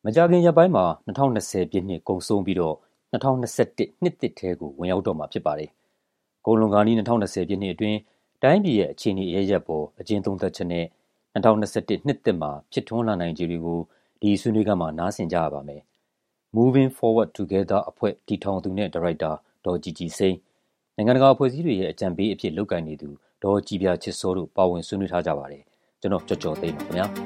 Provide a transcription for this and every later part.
ကြာခင်ရက်ပိုင်းမှာ2020ပြည့်နှစ်ကုန်ဆုံးပြီးတော့2021နှစ်သစ်ထဲကိုဝင်ရောက်တော့မှာဖြစ်ပါတယ်။ကုန်လွန်ကာနီး2020ပြည့်နှစ်အတွင်းတိုင်းပြည်ရဲ့အခြေအနေအရပ်ရပ်ပေါ်အကျဉ်းသုံးသပ်ချက်နဲ့2021နှစ်သစ်မှာဖြစ်ထွန်းလာနိုင်ခြေတွေကိုဒီဆွေးနွေးခန်းမှာနားဆင်ကြရပါမယ်။ Moving Forward Together အဖွဲ့တည်ထောင်သူနဲ့ဒါရိုက်တာဒေါ်ကြည်ကြည်စိမ်း၊နိုင်ငံတကာအဖွဲ့အစည်းတွေရဲ့အကြံပေးအဖြစ်လုပ်ကိုင်နေသူဒေါ်ကြည်ပြာချစ်စောတို့ပါဝင်ဆွေးနွေးထားကြပါတယ်။ကျွန်တော်ကျော်ကျော်သိန်းပါခင်ဗျာ။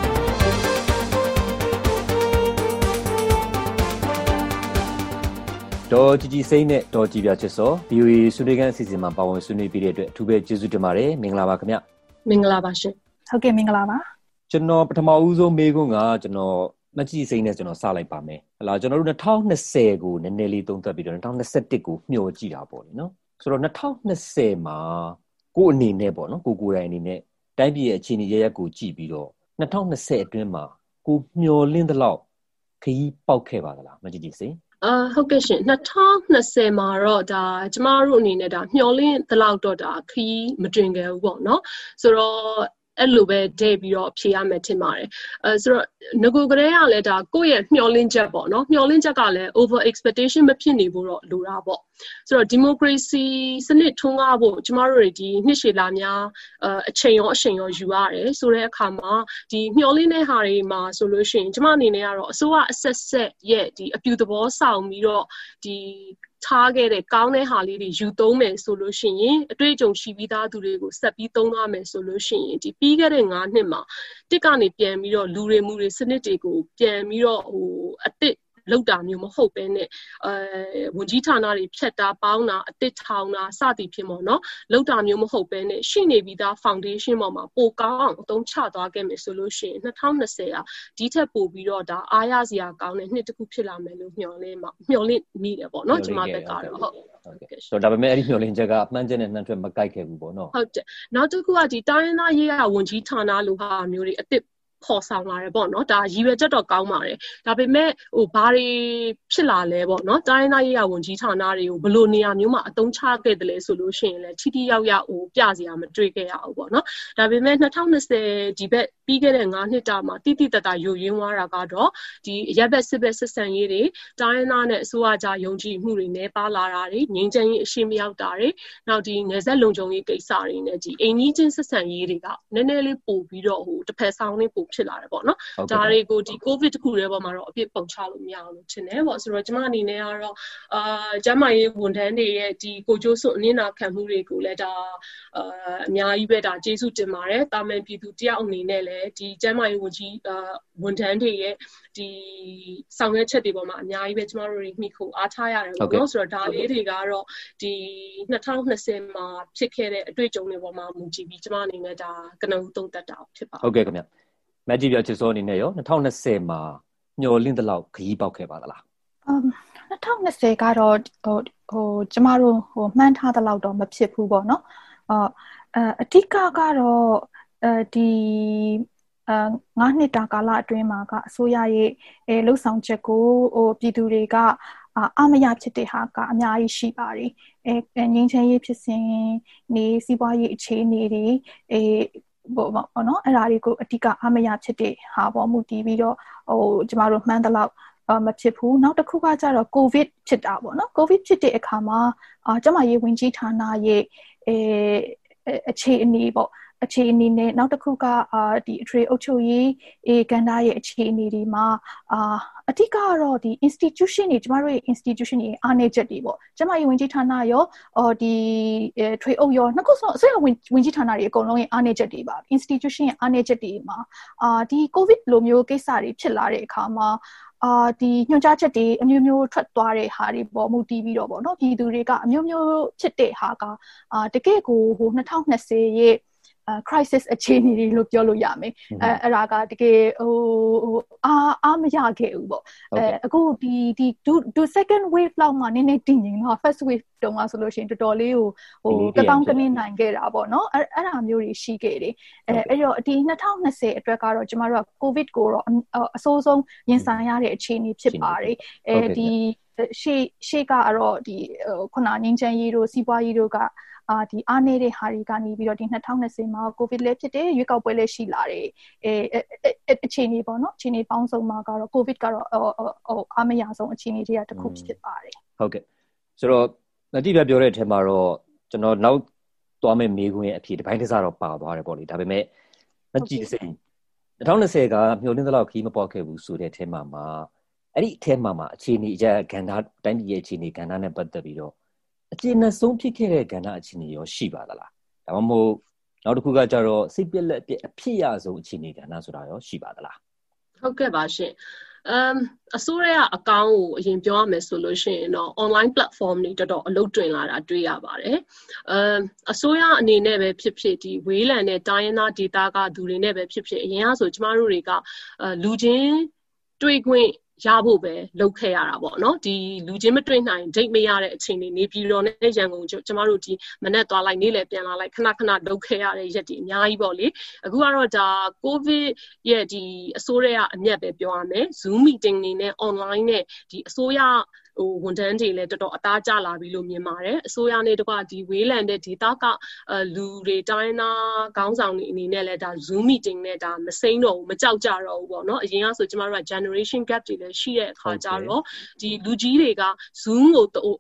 ဒေါ်ကြည်ကြည်စိမ်းနဲ့ဒေါ်ကြည်ပြာချစ်စော VOA ဆွေးနွေးခန်းအစီအစဉ်မှာပါဝင်ဆွေးနွေးပေးတဲ့အတွက်အထူးပဲကျေးဇူးတင်ပါတယ်။မင်္ဂလာပါခင်ဗျ။မင်္ဂလာပါရှင်။ဟုတ်ကဲ့မင်္ဂလာပါ။ကျွန်တော်ပထမဦးဆုံးမေးခွန်းကကျွန်တော်မကြည်စိမ်းနဲ့ကျွန်တော်စလိုက်ပါမယ်။ဟလာကျွန်တော်တို့2020ကိုနည်းနည်းလေးသုံးသပ်ပြီးတော့2021ကိုမျှော်ကြည့်တာပေါ့လေနော်။ဆိုတော့2020မှာကိုယ်အနေနဲ့ပေါ့နော်ကိုယ်တိုင်အနေနဲ့တိုင်းပြည်ရဲ့အခြေအနေရရက်ကိုကြည့်ပြီးတော့2020အတွင်းမှာကိုမျှော်လင့်သလောက်ခရီးပေါက်ခဲ့ပါသလားမကြည်ကြည်စိမ်းဟုတ်ကဲ့ရှင်2020မှာတော့ဒါကျမတို့အနေနဲ့ဒါမျှော်လင့်သလောက်တော့ဒါခရီးမတွင်ခဲ့ဘူးပေါ့နော်ဆိုတော့အဲ့လိုပဲဒဲပြီးတော့ဖြေရမယ်ထင်ပါတယ်ဆိုတော့ငကိုကလေးကလည်းဒါကိုယ့်ရဲ့မျှော်လင့်ချက်ပေါ့နော်မျှော်လင့်ချက်ကလည်း over expectation မဖြစ်နေဘူးတော့လိုတာပေါ့ဆိုတော့ democracy စနစ်ထွန်းကားဖို့ကျမတို့ဒီနှစ်ရှည်လာများအချိန်ရောအချိန်ရောယူရတယ်ဆိုတဲ့အခါမှာဒီမျှော်လင့်တဲ့ဟာတွေမှာဆိုလို့ရှိရင်ကျမအနေနဲ့ကတော့အစိုးရအဆက်ဆက်ရဲ့ဒီအပြူသဘောဆောင်ပြီးတော့ဒီထားခဲ့တဲ့ကောင်းတဲ့ဟာလေးတွေယူသုံးမယ်ဆိုလို့ရှိရင်အတွေ့အကြုံရှိပြီးသားသူတွေကိုဆက်ပြီးသုံးသွားမယ်ဆိုလို့ရှိရင်ဒီပြီးခဲ့တဲ့9နှစ်မှာတစ်ကနေပြန်ပြီးတော့လူတွေမှုတွေစနစ်တွေကိုပြန်ပြီးတော့အသစ်လောက်တာမျိုးမဟုတ်ပဲနဲ့ဝန်ကြီးဌာနတွေဖြတ်တာပေါင်းတာအသစ်ထောင်တာစသည်ဖြင့်ပေါ့နော်လောက်တာမျိုးမဟုတ်ပဲနဲ့ရှိနေပြီးသား foundation ပေါ်မှာပိုကောင်းအောင်အသုံးချသွားခဲ့မယ်ဆိုလို့ရှိရင်2020ကဒီထက်ပိုပြီးတော့ဒါအားရစရာကောင်းတဲ့နှစ်တစ်ခုဖြစ်လာမယ်လို့မျှော်လင့်မိတယ်ပေါ့နော်ကျွန်မဘက်ကတော့ဟုတ်ကဲ့ဆိုတော့ဒါပေမဲ့အဲ့ဒီမျှော်လင့်ချက်ကမှန်းချက်နဲ့နှံ့ထွက်မကိုက်ခဲ့ဘူးပေါ့နော်ဟုတ်တယ်နောက်တစ်ခုကဒီတိုင်းရင်းသားရေးရာဝန်ကြီးဌာနလိုဟာမျိုးတွေအသစ်ခေါ်ဆောင်လာတယ်ပေါ့နော်ဒါရည်ရွယ်ချက်တော့ကောင်းပါတယ်ဒါပေမဲ့ဘာတွေဖြစ်လာလဲပေါ့နော်တိုင်းသားရေးရာဝန်ကြီးဌာနတွေကိုဘယ်လိုနေရာမျိုးမှာအသုံးချခဲ့တယ်လဲဆိုလို့ရှိရင်လည်းထိထိရောက်ရောက်ပြစရာမတွေ့ခဲ့ရဘူးပေါ့နော်ဒါပေမဲ့2020ဒီဘက်ပြီးခဲ့တဲ့9နှစ်တာမှာတိတိတတ်တာယိုရင်းသွားတာကတော့ဒီရပ်ဘက်စစ်ဘက်ဆက်ဆံရေးတွေတိုင်းသားနဲ့အစိုးရကြားယုံကြည်မှုတွေနဲ့ပါလာတာတွေငြိမ်းချမ်းရေးအရှိမရောက်တာတွေနောက်ဒီနယ်စပ်လုံခြုံရေးကိစ္စတွေနဲ့ဒီအိမ်ကြီးချင်းဆက်ဆံရေးတွေကနည်းနည်းလေးပို့ပြီးတော့တစ်ဖက်ဆောင်လေးပို့ဖြစ်လာတယ်ပေါ့နော်ဒါတွေကိုဒီ COVID တခုတည်းပေါ်မှာတော့အပြစ်ပုံချလို့မရအောင်လို့ထင်တယ်ပေါ့ဆိုတော့ကျွန်မအနေနဲ့ကတော့ကျန်းမာရေးဝန်ထမ်းတွေရဲ့ဒီကိုကျိုးစွအနစ်နာခံမှုတွေကိုလည်းဒါအများကြီးပဲဒါကျေးဇူးတင်ပါတယ်တာမန်ပြည်သူတယောက်အနေနဲ့လည်းဒီကျန်းမာရေးဝန်ထမ်းတွေရဲ့ဒီဆောင်ရွက်ချက်တွေပေါ်မှာအများကြီးပဲကျွန်တော်တို့မိခိုအားထားရတယ်ပေါ့နော်ဆိုတော့ဒါလေးတွေကတော့ဒီ2020မှာဖြစ်ခဲ့တဲ့အတွေ့အကြုံတွေပေါ်မှာမူတည်ပြီးကျွန်မအနေနဲ့ဒါကနဦးသုံးသပ်တာဖြစ်ပါတယ်ဟုတ်ကဲ့ခင်ဗျမကြည်ပြချစ်စောအနေနဲ့ရော2020မှာမျှော်လင့်သလောက်ခရီးပေါက်ခဲ့ပါသလား 2020ကတော့ကျမတို့မှန်းထားသလောက်တော့မဖြစ်ဘူးပေါ့နော်အဓိကကတော့ဒီ9နှစ်တာကာလအတွင်းမှာကအစိုးရရဲ့လှုပ်ဆောင်ချက်ကိုပြည်သူတွေကအမရဖြစ်တဲ့ဟာကအများကြီးရှိပါတယ်ငင်းချမ်းရေးဖြစ်စဉ်နေစီးပွားရေးအခြေအနေတွေပေါ့နော်အဲ့ဒါတွေကိုအဓိကအမရဖြစ်တဲ့ဟာပေါ်မူတည်ပြီးတော့ကျမတို့မှန်းသလောက်မဖြစ်ဘူးနောက်တစ်ခုကကျတော့ COVID ဖြစ်တာပေါ့နော် COVID ဖြစ်တဲ့အခါမှာကျမရေးဝန်ကြီးဌာနရဲ့အခြေအနေပေါ့အခြေအနေနဲ့နောက်တစ်ခုကဒီအထွေအုပ်ချုပ်ရေးကဏ္ဍရဲ့အခြေအနေတွေမှာအဓိကကတော့ဒီ institution တွေကျမတို့ရဲ့ institution တွေအားနည်းချက်တွေပေါ့ကျမရေးဝန်ကြီးဌာနရောဒီထွေအုပ်ရောနှစ်ခုစလုံးအစိုးရဝန်ကြီးဌာနတွေအကုန်လုံးရဲ့အားနည်းချက်တွေပါ institution ရဲ့အားနည်းချက်တွေမှာဒီ COVID လိုမျိုးကိစ္စတွေဖြစ်လာတဲ့အခါမှာဒီညွှန်ကြားချက်တွေအမျိုးမျိုးထွက်သွားတဲ့ဟာတွေပေါ်မူတည်ပြီးတော့ပေါ့နော်ပြည်သူတွေကအမျိုးမျိုးဖြစ်တဲ့ဟာကတကယ့်ကို2020ရဲ့crisis အခြေအနေတွေလို့ပြောလို့ရမယ်အဲ့ဒါကတကယ်အားမရခဲ့ဘူးပေါ့အခုဒီဒု second wave လောက်မှနည်းနည်းတည်ငြိမ်တော့ first wave တုန်းကဆိုလို့ရှိရင်တော်တော်လေးကိုတောင်းတနေနိုင်ခဲ့တာပေါ့နော်အဲ့ဒါမျိုးတွေရှိခဲ့တယ်အဲ့တော့ဒီ2020အတွက်ကတော့ကျမတို့က COVID ကိုတော့အဆိုးဆုံးရင်ဆိုင်ရတဲ့အခြေအနေဖြစ်ပါတယ်ဒီရှေ့ကတော့ဒီခုနငင်းချမ်းရေးတို့စီးပွားရေးတို့ကဒီအားနေတဲ့ဟာတွေကနေပြီးတော့ဒီ2020မှာ COVID လည်းဖြစ်တယ်ရွေးကောက်ပွဲလည်းရှိလာတယ်အခြေအနေပေါ့နော်အခြေအနေပေါင်းစုံမှာကတော့ COVID ကတော့အားမရဆုံးအခြေအနေတွေကတစ်ခုဖြစ်ပါတယ်ဟုတ်ကဲ့ဆိုတော့မတိပြပြောတဲ့အထက်မှာတော့ကျွန်တော်နောက်သွားမယ့်မေးခွန်းရဲ့အဖြေတစ်ပိုင်းတစ်စတော့ပါသွားတယ်ပေါ့လေဒါပေမဲ့မကြည့်စိတ်2020ကမျှော်လင့်သလောက်ခီးမပေါက်ခဲ့ဘူးဆိုတဲ့အထက်မှာအဲ့ဒီအထက်မှာအခြေအနေအကြကဏ္ဍတိုင်းပြည်ရဲ့အခြေအနေကဏ္ဍနဲ့ပတ်သက်ပြီးတော့အခြေအနေဆုံးဖြစ်ခဲ့တဲ့ကဏ္ဍအခြေအနေရောရှိပါသလားဒါမှမဟုတ်နောက်တစ်ခုကကြတော့စိတ်ပြက်လက်ပြက်အဖြစ်ရဆုံးအခြေအနေကဏ္ဍဆိုတာရောရှိပါသလားဟုတ်ကဲ့ပါရှင်အစိုးရအကောင့်ကိုအရင်ပြောရမယ်ဆိုလို့ရှိရင်တော့ online platform တွေတော်တော်အလုပ်တွင်လာတာတွေ့ရပါတယ်အစိုးရအနေနဲ့ပဲဖြစ်ဖြစ်ဒီဝေးလံတဲ့တိုင်းရင်းသားဒေသကသူတွေနဲ့ပဲဖြစ်ဖြစ်အရင်ကဆိုကျမတို့တွေကလူချင်းတွေ့ခွင့်ရဖို့ပဲလုပ်ခဲ့ရတာပေါ့နော်ဒီလူချင်းမတွေ့နိုင်ဒိတ်မရတဲ့အခြေအနေနေပြည်တော်နဲ့ရန်ကုန်ကျမတို့ဒီမနေ့သွားလိုက်နေ့လည်ပြန်လာလိုက်ခဏလုပ်ခဲ့ရတဲ့ရက်တွေအများကြီးပေါ့လေအခုကတော့ဒါ COVID ရဲ့ဒီအစိုးရအမြတ်ပဲပြောရမယ် Zoom meeting တွေနဲ့ online နဲ့ဒီအစိုးရဝန်ထမ်းတွေလည်းတော်တော်အသားကျလာပြီလို့မြင်ပါတယ်အစိုးရနဲ့တကွဒီဝေးလံတဲ့ဒေသကလူတွေတိုင်းသားခေါင်းဆောင်တွေအနေနဲ့လည်းဒါ Zoom meeting နဲ့ဒါမစိမ့်တော့ဘူးမကြောက်ကြတော့ဘူးပေါ့နော်အရင်ကဆိုကျမတို့က generation gap တွေလည်းရှိတဲ့အခါကျတော့ဒီလူကြီးတွေက Zoom ကို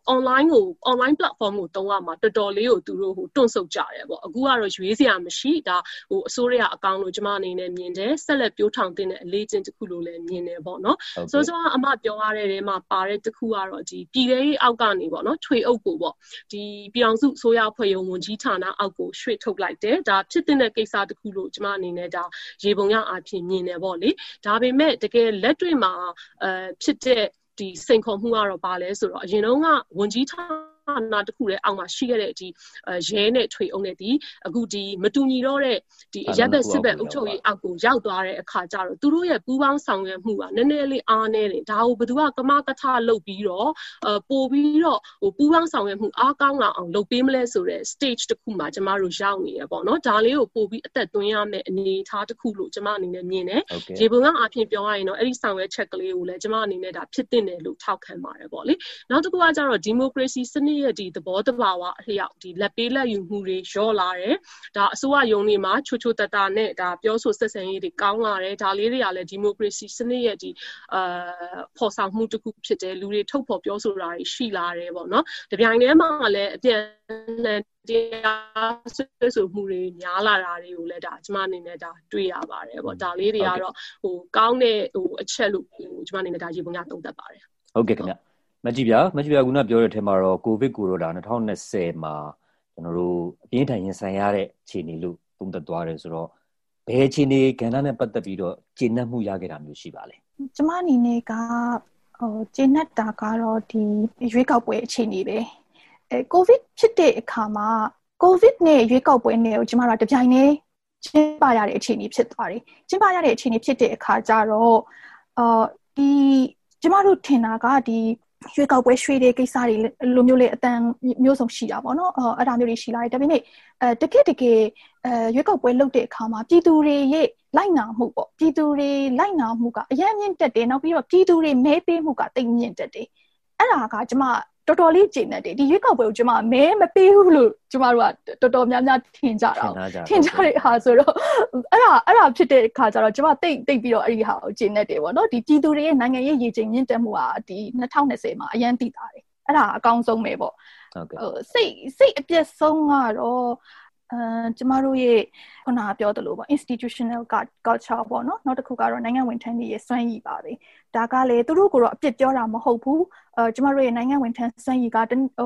online platform ကိုတုံးရမှာတော်တော်လေးကိုသူတို့တွန့်ဆုတ်ကြတယ်ပေါ့အခုကတော့ရွေးစရာမရှိဒါအစိုးရအကောင့်လို့ကျမအနေနဲ့မြင်တယ်ဆက်လက်ပြိုးထောင်တဲ့အလေးချင်းတစ်ခုလို့လည်းမြင်တယ်ပေါ့နော်ဆိုတော့အမပြောရတဲ့နေရာမှာပါတဲ့တစ်ခုကတော့ဒီပြည်ထောင်အောက်ကနေပေါ့နော်ထွေအုပ်ကိုပေါ့ဒီပြည်ထောင်စုအစိုးရဖွဲ့ရုံဝန်ကြီးဌာနအောက်ကိုရွှေ့ထုတ်လိုက်တယ်ဒါဖြစ်တဲ့ကိစ္စတစ်ခုလို့ကျမအနေနဲ့ဒါရေပုံရအဖြစ်မြင်တယ်ပေါ့လေဒါပေမဲ့တကယ်လက်တွေ့မှာဖြစ်တဲ့ဒီစိန်ခေါ်မှုကတော့ပါလဲဆိုတော့အရင်တုန်းကဝန်ကြီးဌာနတစ်ခုလည်းအောက်မှာရှိခဲ့တဲ့ဒီရဲနဲ့ထွေအုပ်နဲ့ဒီအခုဒီမတူညီတော့တဲ့ဒီအရက်ဘက်စစ်ဘက်အုပ်ချုပ်ရေးအောက်ကိုရောက်သွားတဲ့အခါကျတော့သူတို့ရဲ့ပူးပေါင်းဆောင်ရွက်မှုကနည်းနည်းလေးအားနည်းတယ်ဒါကိုဘယ်သူကကမကထလုပ်ပြီးတော့ပို့ပြီးတော့ပူးပေါင်းဆောင်ရွက်မှုအားကောင်းလာအောင်လုပ်ပေးမလဲဆိုတဲ့ stage တစ်ခုမှာကျမတို့ရောက်နေရပေါ့နော်ဒါလေးကိုပို့ပြီးအသက်သွင်းရမယ့်အနေအထားတစ်ခုလို့ကျမအနေနဲ့မြင်တယ်ရေပုံကအဖြစ်ပြောရရင်တော့အဲ့ဒီဆောင်ရွက်ချက်ကလေးကိုလည်းကျမအနေနဲ့ဒါဖြစ်တင်တယ်လို့ထောက်ခံပါတယ်ပေါ့လေနောက်တစ်ခုကကျတော့ democracy စနစ်ရဲ့ဒီသဘောတဘာဝအလျောက်ဒီလက်ပေးလက်ယူမှုတွေလျော့လာတယ်ဒါအစိုးရယုံတွေမှာချိုတတနဲ့ဒါပြောဆိုဆက်ဆံရေးတွေကောင်းလာတယ်ဒါလေးတွေကလည်း democracy စနစ်ရဲ့ဒီဖော်ဆောင်မှုတစ်ခုဖြစ်တယ်လူတွေထုတ်ဖော်ပြောဆိုတာတွေရှိလာတယ်ပေါ့နော်တပြိုင်တည်းမှာလည်းအပြန်တရားဆွေးဆိုမှုတွေများလာတာတွေကိုလည်းဒါကျမအနေနဲ့ဒါတွေ့ရပါတယ်ပေါ့ဒါလေးတွေကတော့ကောင်းတဲ့အချက်လို့ကျမအနေနဲ့ဒါရေပုံရသုံးသပ်ပါတယ်ဟုတ်ကဲ့ခင်ဗျမကြည့်ပြခုနပြောတဲ့အထက်မှာတော့ကိုဗစ်ကိုတော့ဒါ2020မှာကျွန်တော်တို့အပြင်းထန်ရင်ဆိုင်ရတဲ့အခြေအနေလို့သုံးသပ်သွားတယ်ဆိုတော့ဘယ်အခြေအနေကဏ္ဍနဲ့ပတ်သက်ပြီးတော့ကျေနပ်မှုရခဲ့တာမျိုးရှိပါလဲကျမအနေနဲ့ကကျေနပ်တာကတော့ဒီရွေးကောက်ပွဲအခြေအနေပဲကိုဗစ်ဖြစ်တဲ့အခါမှာကိုဗစ်နဲ့ရွေးကောက်ပွဲနဲ့ကိုကျမတို့တပြိုင်တည်းကျင်းပရတဲ့အခြေအနေဖြစ်သွားတယ်ကျင်းပရတဲ့အခြေအနေဖြစ်တဲ့အခါကျတော့ဒီကျမတို့ထင်တာကဒီရွေးကောက်ပွဲရွှေ့တဲ့ကိစ္စတွေလိုမျိုးလေးအတန်မျိုးစုံရှိတာပေါ့နော်အဲ့ဒါမျိုးတွေရှိလာတယ်ဒါပေမဲ့တကယ်ရွေးကောက်ပွဲလုပ်တဲ့အခါမှာပြည်သူတွေရဲ့လိုက်နာမှုပေါ့ပြည်သူတွေလိုက်နာမှုကအရင်မြင့်တက်တယ်နောက်ပြီးတော့ပြည်သူတွေမဲပေးမှုကတိတ်မြင့်တက်တယ်အဲ့ဒါကကျမတော်တော်လေးကျေနပ်တယ်ဒီရွေးကောက်ပွဲကိုကျမမဲမပေးဘူးလို့ကျမတို့ကတော်တော်များများထင်ကြတာထင်ကြတဲ့ဟာဆိုတော့အဲ့ဒါဖြစ်တဲ့အခါကျတော့ကျမတိတ်ပြီးတော့အဲ့ဒီဟာကိုကျေနပ်တယ်ပေါ့နော်ဒီပြည်သူတွေရဲ့နိုင်ငံရေးရည်ချိန်မြင့်တက်မှုကဒီ2020မှာအရင်သိတာတယ်အဲ့ဒါအကောင်းဆုံးပဲပေါ့ဟုတ်ကဲ့စိတ်အပြည့်ဆုံးကတော့ကျမတို့ရဲ့ခုနပြောသလိုပေါ့ institutional culture ပေါ့နော်နောက်တစ်ခုကတော့နိုင်ငံဝန်ထမ်းတွေရဲ့စွမ်းရည်ပါပဲဒါကလည်းသူတို့ကတော့အပြစ်ပြောတာမဟုတ်ဘူးကျမတို့ရဲ့နိုင်ငံဝန်ထမ်းစွမ်းရည်က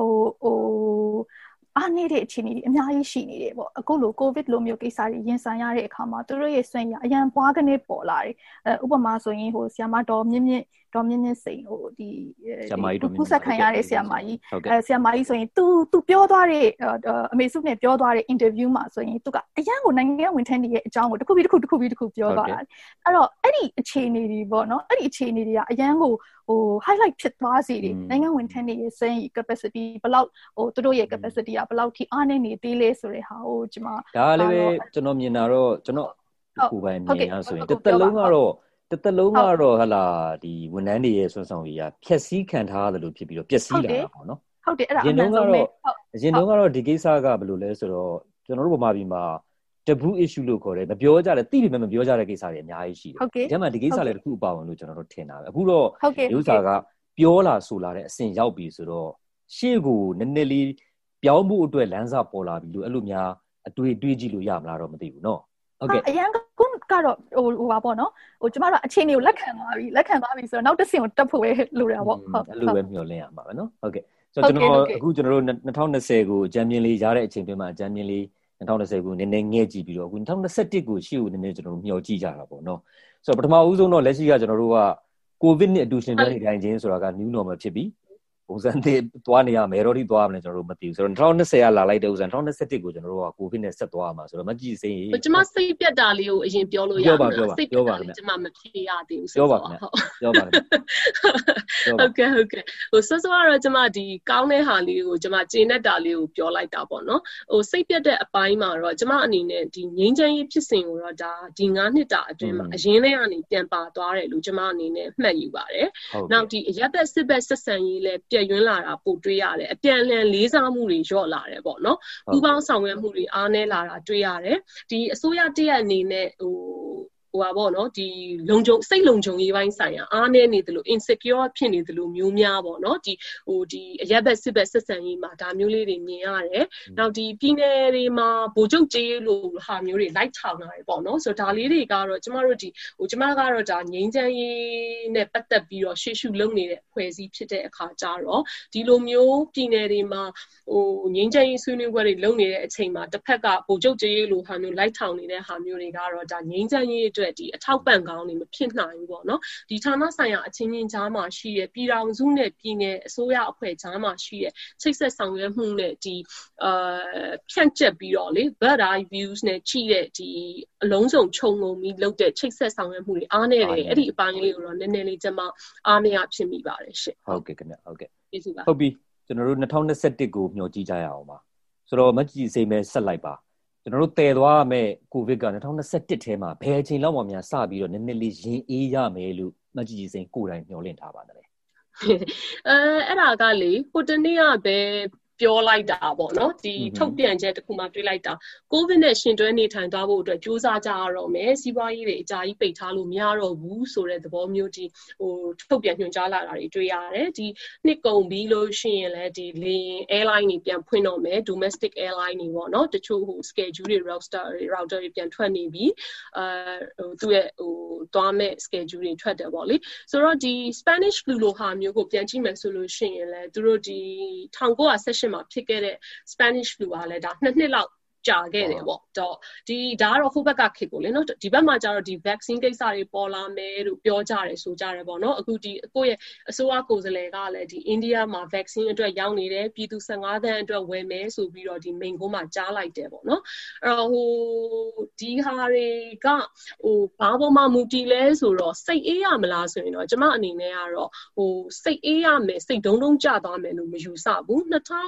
အားနေတဲ့အခြေအနေတွေအများကြီးရှိနေတယ်ပေါ့အခုလို COVID လိုမျိုးကိစ္စတွေရင်ဆိုင်ရတဲ့အခါမှာသူတို့ရဲ့စွမ်းရည်အရန်ပွားကနေပေါ်လာတယ်ဥပမာဆိုရင်ဆရာမတော်မြင့်စိန်ဒီကုသခံရတဲ့ဆရာမကြီးဆရာမကြီးဆိုရင်သူပြောသွားတဲ့အမေစုနဲ့ပြောသွားတဲ့ interview မှာဆိုရင်သူကအရန်ကိုနိုင်ငံဝန်ထမ်းတွေရဲ့အကြောင်းကိုတစ်ခုပြီးတစ်ခုပြောသွားတာအဲ့တော့အဲ့ဒီအခြေအနေတွေပေါ့နော်အဲ့ဒီအခြေအနေတွေကအရန်ကိုhighlight ဖြစ်သွားစေတယ်နိုင်ငံဝန်ထမ်းတွေရဲ့စွမ်းရည် capacity ဘယ်လောက်သူတို့ရဲ့ capacity ကဘယ်လောက်ထိအားနည်းနေသေးလဲဆိုတဲ့ဟာကိုကျွန်မဒါလည်းပဲကျွန်တော်မြင်တာတော့ကျွန်တော်ကိုယ်ပိုင်မြင်ရဆိုရင်တစ်သက်လုံးကတော့ဟလာဒီဝန်ထမ်းတွေရဲ့ဆွမ်းဆောင်ရည်ဖြက်စီးခံထားရတယ်လို့ဖြစ်ပြီးတော့ပျက်စီးလာတာပေါ့နော်ဟုတ်တယ်အဲ့ဒါအမှန်ဆုံးပဲအရင်တော့ကတော့ဒီကိစ္စကဘယ်လိုလဲဆိုတော့ကျွန်တော်တို့ဗမာပြည်မှာ taboo issue လို့ခေါ်တယ်မပြောကြတယ်သိပြီမဲ့မပြောကြတဲ့ကိစ္စတွေအများကြီးရှိတယ်ဒီမှာဒီကိစ္စလည်းတစ်ခုအပါဝင်လို့ကျွန်တော်တို့ထင်တာပဲအခုတော့ဒီဥစ္စာကပြောလာဆိုလာတဲ့အဆင့်ရောက်ပြီဆိုတော့ရှေ့ကိုနည်းနည်းလေးပြောင်းဖို့အတွက်လမ်းစာပေါ်လာပြီလို့အဲ့လိုများအတွေ့ကြည့်လို့ရမလားတော့မသိဘူးเนาะဟုတ်ကဲ့အရင်ကတော့ဟိုပါပေါ့နော်ဟိုကျမတို့အခြေအနေကိုလက်ခံသွားပြီဆိုတော့နောက်တစ်ဆင့်ကိုတက်ဖို့ပဲလိုတာပေါ့ဟုတ်အဲ့လိုပဲမျှော်လင့်ရမှာပဲเนาะဟုတ်ကဲ့ဆိုတော့ကျွန်တော်တို့2020ကိုအကြမ်းမြင်လေးရတဲ့အချိန်တွင်းမှာအကြမ်းမြင်လေး2020ကိုနည်းနည်းငဲ့ကြည့်ပြီးတော့အခု2021ကိုရှေ့ကိုနည်းနည်းကျွန်တော်တို့မျှော်ကြည့်ကြတာပေါ့နော်ဆိုတော့ပထမဦးဆုံးတော့လက်ရှိကကျွန်တော်တို့ကကိုဗစ်နဲ့အတူရှင်တွဲနေတိုင်းချင်းဆိုတာက new normal ဖြစ်ပြီးပုံစံသစ်သွားနေရမယ်တော့ဒီသွားမလဲကျွန်တော်တို့မသိဘူးဆိုတော့2020ကလာလိုက်တဲ့ဥစ္စာ2021ကိုကျွန်တော်တို့ကကိုဗစ်နဲ့ဆက်သွားရမှာဆိုတော့မကြည့်စိမ့်ကျွန်မစိတ်ပြတ်တာလေးကိုအရင်ပြောလို့ရမှာစိတ်ပြတ်တာလေးကျွန်မမဖြေရသေးဘူးပြောပါခင်ဗျပြောပါခင်ဗျဟုတ်ကဲ့ဟိုစောစောကတော့ကျွန်မဒီကောင်းတဲ့ဟာလေးကိုကျွန်မကျေနပ်တာလေးကိုပြောလိုက်တာပေါ့နော်ဟိုစိတ်ပြတ်တဲ့အပိုင်းမှာတော့ကျွန်မအနေနဲ့ဒီငြိမ်းချမ်းရေးဖြစ်စဉ်ကိုတော့ဒါဒီ9နှစ်တာအတွင်းမှာအရင်ထဲကနေပြန်ပါသွားတယ်လို့ကျွန်မအနေနဲ့မှတ်ယူပါတယ်နောက်ဒီအရက်သက်စစ်ဘက်ဆက်ဆံရေးလည်းပြည့်ရွံ့လာတာပို့တွေ့ရတယ်အပြန်အလှန်လေးစားမှုတွေလျော့လာတယ်ပေါ့နော်ပူပေါင်းဆောင်ရွက်မှုတွေအားနည်းလာတာတွေ့ရတယ်ဒီအစိုးရတရက်အနေနဲ့ဟိုပါပေါ့နော်ဒီစိတ်လုံခြုံရေးပိုင်းဆိုင်ရာအားနည်းနေသလို insecure ဖြစ်နေသလိုမျိုးများပေါ့နော်ဒီအရက်ဘက်စစ်ဘက်ဆက်ဆံရေးမှာဒါမျိုးလေးတွေမြင်ရတယ်နောက်ဒီပြည်နယ်တွေမှာဗိုလ်ချုပ်ကြေးလို့ဟာမျိုးတွေလိုက်ထောင်လာတယ်ပေါ့နော်ဆိုတော့ဒါလေးတွေကတော့ကျမတို့ဒီကျမကတော့ဒါငြိမ်းချမ်းရေးနဲ့ပတ်သက်ပြီးတော့ရှေ့ရှုလုပ်နေတဲ့အဖွဲ့အစည်းဖြစ်တဲ့အခါကျတော့ဒီလိုမျိုးပြည်နယ်တွေမှာငြိမ်းချမ်းရေးဆွေးနွေးပွဲတွေလုပ်နေတဲ့အချိန်မှာတစ်ဖက်ကဗိုလ်ချုပ်ကြေးလို့ဟာမျိုးလိုက်ထောင်နေတဲ့ဟာမျိုးတွေကတော့ဒါငြိမ်းချမ်းရေးဒီအထောက်ပံ့ကောင်းနေမဖြစ်နိုင်ဘူးပေါ့နော်ဒီဌာနဆိုင်ရာအချင်းချင်းကြားမှာရှိတဲ့ပြည်ထောင်စုနဲ့ပြည်နယ်အစိုးရအဖွဲ့ကြားမှာရှိတဲ့ချိတ်ဆက်ဆောင်ရွက်မှုနဲ့ဒီဖြန့်ကျက်ပြီးတော့လေ bad eye views နဲ့ကြည့်တဲ့ဒီအလုံးစုံခြုံငုံပြီးလုပ်တဲ့ချိတ်ဆက်ဆောင်ရွက်မှုတွေအားနေတယ်အဲ့ဒီအပိုင်းလေးကိုတော့နည်းနည်းလေးကျွန်မအားမရဖြစ်မိပါတယ်ရှင့်ဟုတ်ကဲ့ခင်ဗျဟုတ်ကဲ့ဟုတ်ပြီကျွန်တော်တို့2021ကိုမျှော်ကြည့်ကြရအောင်ပါဆိုတော့မကြည့်စိမ့်မဲ့ဆက်လိုက်ပါကျွန်တော်တို့တည်သွားရမယ့်ကိုဗစ်က2021ထဲမှာဘယ်အချိန်လောက်မှများစပြီးတော့နည်းနည်းလေးရင်အေးရမယ်လို့မကြည့်စိမ့်ကိုယ်တိုင်မျှော်လင့်ထားပါတယ်အဲ့ဒါကလေဟိုတနေ့ကပဲပြောလိုက်တာပေါ့နော်ဒီထုတ်ပြန်ချက်တစ်ခုမှတွေးလိုက်တာကိုဗစ်နဲ့ရှင်တွဲနေထိုင်သွားဖို့အတွက်ကြိုးစားကြရတော့မယ်စီးပွားရေးတွေအကြာကြီးပိတ်ထားလို့မရတော့ဘူးဆိုတဲ့သဘောမျိုးဒီထုတ်ပြန်ညွှန်ကြားလာတာတွေတွေ့ရတယ်ဒီနှစ်ကုန်ပြီးလို့ရှိရင်လည်းဒီလေယာဉ် airline တွေပြန်ဖွင့်တော့မယ် domestic airline တွေပေါ့နော်တချို့schedule တွေ router တွေပြန်ထွက်နေပြီသူ့ရဲ့သွားမဲ့ schedule တွေထွက်တယ်ပေါ့လေဆိုတော့ဒီ Spanish flu လိုဟာမျိုးကိုပြန်ကြည့်မယ်ဆိုလို့ရှိရင်လည်းသူတို့ဒီ1918မှာဖြစ်ခဲ့တဲ့ Spanish flu ကလည်းဒါ2နှစ်လောက်ကြာခဲ့တယ်ပေါ့တော့ဒီဒါကတော့ဟိုဘက်ကခေတ်ကိုလေနော်ဒီဘက်မှာကျတော့ဒီ vaccine ကိစ္စတွေပေါ်လာမယ်လို့ပြောကြတယ်ဆိုကြတယ်ပေါ့နော်အခုဒီကိုယ့်ရဲ့အစိုးရကိုယ်စားလှယ်ကလည်းဒီအိန္ဒိယမှာ vaccine အတွက်ရောက်နေတယ်ပြည်သူ15သန်းအတွက်ဝယ်မယ်ဆိုပြီးတော့ဒီမိန့်ခွန်းမှာကြားလိုက်တယ်ပေါ့နော်အဲ့တော့ဒီဟာတွေကဘာပေါ်မှာမူတည်လဲဆိုတော့စိတ်အေးရမလားဆိုရင်တော့ကျမအနေနဲ့ကတော့စိတ်အေးရမယ်စိတ်ဒုံဒုံကျသွားမယ်လို့မယူဆဘူး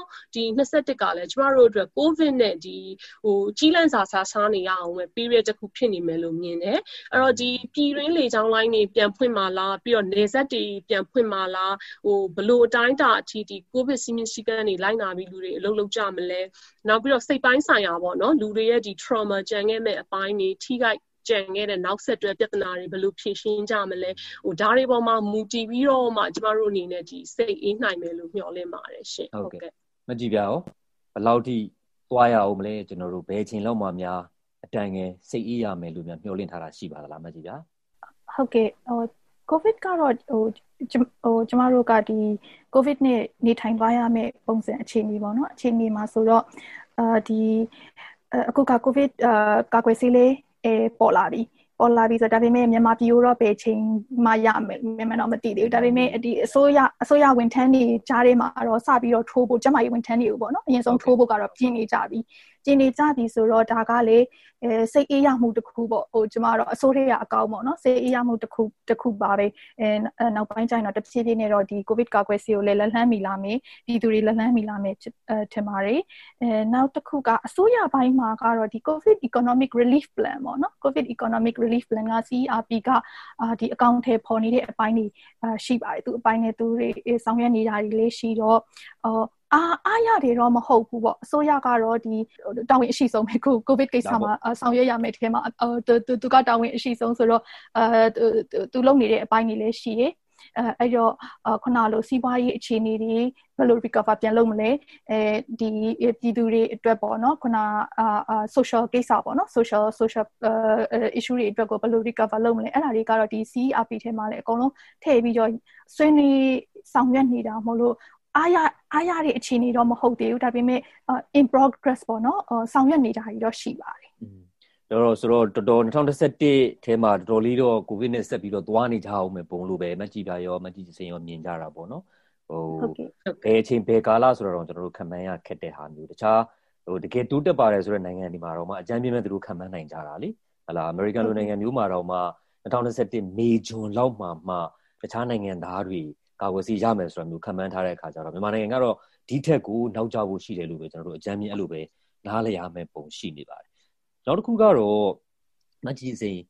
2021ကလည်းကျမတို့အတွက် covid နဲ့ဒီကြီးလန့်စာစားနေရအောင်ပဲ period တစ်ခုဖြစ်နေမယ်လို့မြင်တယ်အဲ့တော့ဒီပြည်ရင်းလေကြောင်းလိုင်းတွေပြန်ဖွင့်มาလားပြီးတော့နေဆက်တွေပြန်ဖွင့်มาလားဘလို့အတိုင်းတာအထိဒီ covid စီမင်းစည်းကမ်းတွေလိုက်နာပြီးလူတွေအလုပ်လုပ်ကြမလဲနောက်ပြီးတော့စိတ်ပိုင်းဆိုင်ရာပေါ့နော်လူတွေရဲ့ဒီ trauma ကြံခဲ့မဲ့အပိုင်းတွေထိခိုက်ကြံခဲ့တဲ့နောက်ဆက်တွဲပြဿနာတွေဘယ်လိုဖြေရှင်းကြမလဲဒါတွေပေါ်မှာမူတည်ပြီးတော့မှကျမတို့အနေနဲ့ဒီစိတ်အေးနိုင်မယ်လို့မျှော်လင့်ပါတယ်ရှင်ဟုတ်ကဲ့မကြည့်ပြအောင်ဘယ်လောက်ထိသွားရအောင်မလဲကျွန်တော်တို့ဘယ်ချိန်လောက်မှများအတန်ငယ်စိတ်အေးရမယ်လို့များမျှော်လင့်ထားတာရှိပါသလားမကြည့်ပြဟုတ်ကဲ့ကိုဗစ်ကတော့ကျမတို့ကဒီကိုဗစ်နဲ့နေထိုင်သွားရမယ့်ပုံစံအခြေအနေပေါ့နော်အခြေအနေမှာဆိုတော့ဒီအခုကကိုဗစ်ကာကွယ်ဆေးလေးပေါ်လာပြီဆိုတော့ဒါပေမဲ့မြန်မာပြည်တော့ပဲချိန်မှရမယ်မြန်မာတော့မသိသေးဘူးဒါပေမဲ့ဒီအစိုးရဝန်ထမ်းတွေကြားထဲမှာတော့စပြီးတော့ထိုးဖို့ကျမကြီးဝန်ထမ်းတွေကိုပေါ့နော်အရင်ဆုံးထိုးဖို့ကတော့ပြင်နေကြပြီဆိုတော့ဒါကလေစိတ်အေးရမှုတစ်ခုပေါ့ကျမတော့အစိုးရအကောင်းပေါ့နော်စိတ်အေးရမှုတစ်ခုပါပဲနောက်ပိုင်းကျရင်တော့တဖြည်းဖြည်းနဲ့တော့ဒီကိုဗစ်ကာကွယ်ဆေးကိုလည်းလက်လှမ်းမီလာမယ်ပြည်သူတွေလက်လှမ်းမီလာမယ်ထင်ပါတယ်နောက်တစ်ခုကအစိုးရပိုင်းမှာကတော့ဒီ COVID Economic Relief Plan ပေါ့နော် COVID Economic Relief Plan က CERP ကဒီအကောင့်ထဲပေါ်နေတဲ့အပိုင်းတွေရှိပါတယ်သူအပိုင်းနဲ့သူတွေဆောင်ရွက်နေတာတွေလည်းရှိတော့အားရတယ်တော့မဟုတ်ဘူးပေါ့အစိုးရကတော့ဒီတာဝန်အရှိဆုံးပဲကိုဗစ်ကိစ္စမှာဆောင်ရွက်ရမယ်ထဲမှာသူကတာဝန်အရှိဆုံးဆိုတော့သူလုပ်နေတဲ့အပိုင်းတွေလည်းရှိတယ်အဲ့တော့ခုနလိုစီးပွားရေးအခြေအနေတွေဘယ်လို recover ပြန်လုပ်မလဲဒီပြည်သူတွေအတွက်ပေါ့နော်ခုနsocial ကိစ္စပေါ့နော် social issue တွေအတွက်ကိုဘယ်လို recover လုပ်မလဲအဲ့ဒါတွေကတော့ဒီ CERP ထဲမှာလည်းအကုန်လုံးထည့်ပြီးတော့ဆွေးနွေးဆောင်ရွက်နေတာမဟုတ်လို့အားရတဲ့အခြေအနေတော့မဟုတ်သေးဘူးဒါပေမဲ့ in progress ပေါ့နော်ဆောင်ရွက်နေတာကြီးတော့ရှိပါတယ်ဆိုတော့တော်တော်2021ထဲမှာတော်တော်လေးတော့ကိုဗစ်နဲ့ဆက်ပြီးတော့သွားနေကြအောင်ပဲပုံလို့ပဲမကြည့်ပြရောမကြည့်စင်ရောမြင်ကြတာပေါ့နော်ဘယ်အချိန်ဘယ်ကာလဆိုတော့ကျွန်တော်တို့ခံမှန်းရခက်တဲ့ဟာမျိုးတခြားတကယ်တိုးတက်ပါတယ်ဆိုတဲ့နိုင်ငံတွေမှာတော့မှအကြမ်းပြင်းမဲ့သူတို့ခံမှန်းနိုင်ကြတာလေဟလာအမေရိကန်လိုနိုင်ငံမျိုးမှာတော့မှ2021မေဂျွန်လောက်မှတခြားနိုင်ငံသားတွေကာကွယ်ဆေးရမယ်ဆိုတာမျိုးခံမှန်းထားတဲ့အခါကျတော့မြန်မာနိုင်ငံကတော့ဒီထက်ကိုနောက်ကျဖို့ရှိတယ်လို့ပဲကျွန်တော်တို့အကြမ်းပြင်းအဲ့လိုပဲနားလည်ရမယ့်ပုံရှိနေပါတယ်နောက်တစ်ခုကတော့မကြည့်စိန်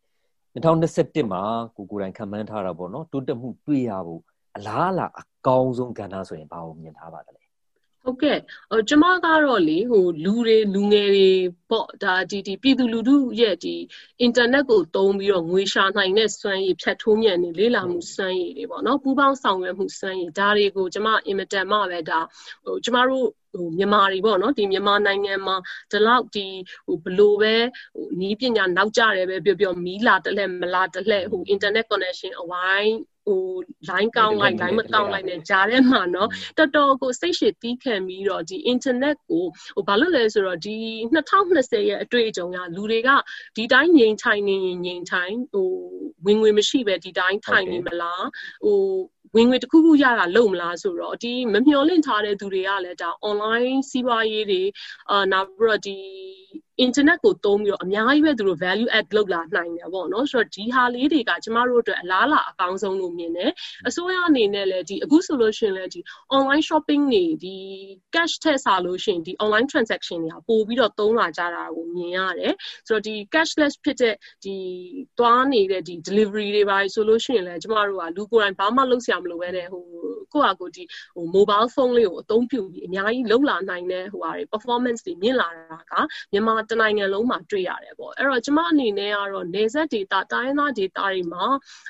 2021မှာကိုယ်တိုင်ခံမှန်းထားတာပေါ့နော်တိုးတက်မှုတွေ့ရဖို့အလားအလာအကောင်းဆုံးကဏ္ဍဆိုရင်ဘာကိုမြင်ထားပါသလဲဟုတ်ကဲ့ကျမကတော့လေလူငယ်တွေပေါ့ဒါဒီပြည်သူလူထုရဲ့ဒီ internet ကိုသုံးပြီးတော့ငွေရှာနိုင်တဲ့စွမ်းရည်ဖြတ်ထိုးမြန်နေလေ့လာမှုစွမ်းရည်တွေပေါ့နော်ပူးပေါင်းဆောင်ရွက်မှုစွမ်းရည်ဒါတွေကိုကျမအင်မတန်မှပဲဒါကျမတို့မြန်မာတွေပေါ့နော်ဒီမြန်မာနိုင်ငံမှာဒီလောက်ဒီဘလို့ပဲနီးပညာနောက်ကျတယ်ပဲပြောမီးလာတလှက်မလာတလှက်internet connection အဝိုင်းline ကောင်းလိုက် line မကောင်းလိုက်နဲ့ကြားထဲမှာเนาะတော်တော်ကိုစိတ်ရှည်တီးခံပြီးတော့ဒီ internet ကိုဘာလို့လဲဆိုတော့ဒီ2020ရဲ့အတွေ့အကြုံကလူတွေကဒီတိုင်းငြိမ်ထိုင်နေငြိမ်ထိုင်ဝင်ငွေမရှိပဲဒီတိုင်းထိုင်နေမလားဝင်ငွေတစ်ခုခုရတာလုပ်မလားဆိုတော့ဒီမမျှော်လင့်ထားတဲ့သူတွေကလည်းဒါ online စီးပွားရေးတွေနောက်ပြီးတော့ဒီ internet ကိုသုံးပြီးတော့အများကြီးပဲသူတို့ value add လုပ်လာနိုင်တယ်ပေါ့နော်ဆိုတော့ဒီဟာလေးတွေကကျမတို့အတွက်အလားအလာအကောင်းဆုံးလို့မြင်တယ်အစိုးရအနေနဲ့လည်းဒီအခုဆိုလို့ရှိရင်လည်းဒီ online shopping တွေဒီ cash ထည့်စားလို့ရှိရင်ဒီ online transaction တွေကပို့ပြီးတော့သုံးလာကြတာကိုမြင်ရတယ်ဆိုတော့ဒီ cashless ဖြစ်တဲ့ဒီသွားနေတဲ့ဒီ delivery တွေပါဆိုလို့ရှိရင်လည်းကျမတို့ကလူကိုယ်တိုင်ဘာမှလုပ်စရာမလိုပဲတဲ့ကိုယ့်ဟာကိုဒီmobile phone လေးကိုအသုံးပြုပြီးအများကြီးလုပ်လာနိုင်တဲ့performance တွေမြင်လာတာကမြန်မာတနိုင်ငံလုံးမှာတွေ့ရတယ်ပေါ့အဲ့တော့ကျမအနေနဲ့ကတော့နေဆက် data တိုင်းရင်းသား data တွေမှာ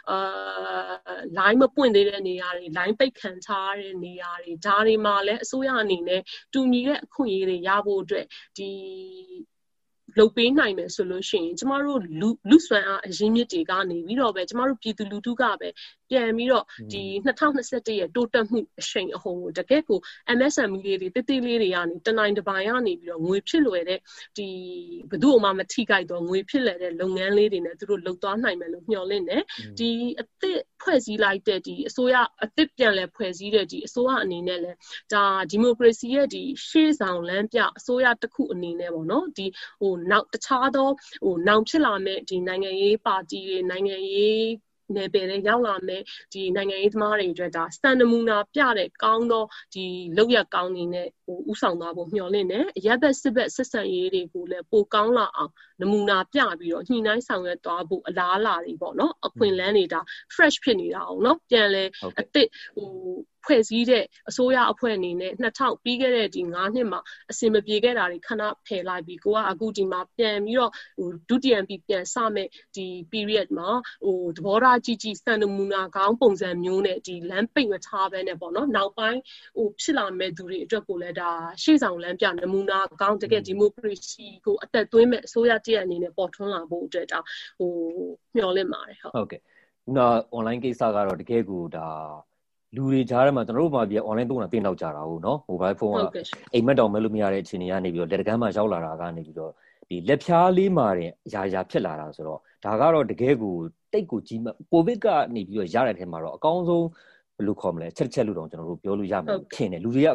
line မပွင့်သေးတဲ့နေရာတွေ line ပိတ်ခံထားတဲ့နေရာတွေဒါတွေမှာလည်းအစိုးရအနေနဲ့တူညီတဲ့အခွင့်အရေးတွေရဖို့အတွက်ဒီလုပ်ပေးနိုင်မယ်ဆိုလို့ရှိရင်ကျမတို့လူစွမ်းအားအရင်းမြစ်တွေကနေပြီးတော့ပဲကျမတို့ပြည်သူလူထုကပဲပြန်ပြီးတော့ဒီ2021ရဲ့တိုးတက်မှုအရှိန်အဟုန်ကိုတကယ့်ကို MSME လေးတွေတိတိလေးတွေကနေတနိုင်တစ်ပိုင်းကနေပြီးတော့ငွေဖြစ်လွယ်တဲ့ဒီဘယ်သူ့မှမထိခိုက်တော့ငွေဖြစ်လွယ်တဲ့လုပ်ငန်းလေးတွေနဲ့သူတို့လုပ်သွားနိုင်မယ်လို့မျှော်လင့်တယ်ဒီအသစ်ဖွဲ့စည်းလိုက်တဲ့ဒီအစိုးရအသစ်ပြန်လည်ဖွဲ့စည်းတဲ့ဒီအစိုးရအနေနဲ့လည်းဒါဒီမိုကရေစီရဲ့ဒီရှေ့ဆောင်လမ်းပြအစိုးရတစ်ခုအနေနဲ့ပေါ့နော်ဒီနောက်တခြားသောနောင်ဖြစ်လာမဲ့ဒီနိုင်ငံရေးပါတီတွေနိုင်ငံရေးနယ်ပယ်တွေရောက်လာမဲ့ဒီနိုင်ငံရေးသမားတွေအတွက်ဒါစံနမူနာပြတဲ့ကောင်းသောဒီလောက်ရကောင်းနေနဲ့ဥဆောင်သွားဖို့မျှော်လင့်တယ်ရပ်ဘက်စစ်ဘက်ဆက်ဆံရေးတွေကိုလည်းပိုကောင်းလာအောင်နမူနာပြပြီးတော့ညှိနှိုင်းဆောင်ရွက်သွားဖို့အလားအလာတွေပေါ့နော်အခွင့်အလမ်းတွေဒါ fresh ဖြစ်နေတာအောင်နော်ပြန်လဲအသစ်ဖွဲ့စည်းတဲ့အစိုးရအဖွဲ့အနေနဲ့2000ပြီးခဲ့တဲ့ဒီ9နှစ်မှာအစင်မပြေခဲ့တာတွေခဏဖယ်လိုက်ပြီးကိုကအခုဒီမှာပြန်ပြီးတော့ဒုတိယပြန်စမဲ့ဒီ period မှာသဘောထားကြီးစံနမူနာကောင်းပုံစံမျိုးနဲ့ဒီလမ်းပိတ်မထားဘဲနဲ့ပေါ့နော်နောက်ပိုင်းဖြစ်လာမဲ့သူတွေအတွက်ကိုလည်းဒါရှေ့ဆောင်လမ်းပြနမူနာကောင်းတကယ်ဒီမိုကရေစီကိုအသက်သွင်းမဲ့အစိုးရတရက်အနေနဲ့ပေါ်ထွန်းလာဖို့အတွက်ဒါမျှော်လင့်ပါတယ်ဟုတ်ကဲ့ခုန online ကိစ္စကတော့တကယ်ကိုဒါလူတွေကြားထဲမှာကျွန်တော်တို့မှာပြ online သုံးတာသိနောက်ကြတာဟုတ်နော် mobile phone ကအိမ်မက်တောင်မဲ့လို့မရတဲ့အခြေအနေကနေပြီးတော့လက်ကမ်းမှာရောက်လာတာကနေပြီးတော့ဒီလက်ဖြားလေးမှာတင်ရာဖြစ်လာတာဆိုတော့ဒါကတော့တကယ်ကိုတိတ်ကိုကြီးကိုဗစ်ကနေပြီးတော့ရတဲ့အထဲမှာတော့အကောင်းဆုံးဘယ်လိုခေါ်မလဲချက်လို့တော့ကျွန်တော်တို့ပြောလို့ရမယ်ထင်တယ်လူတွေက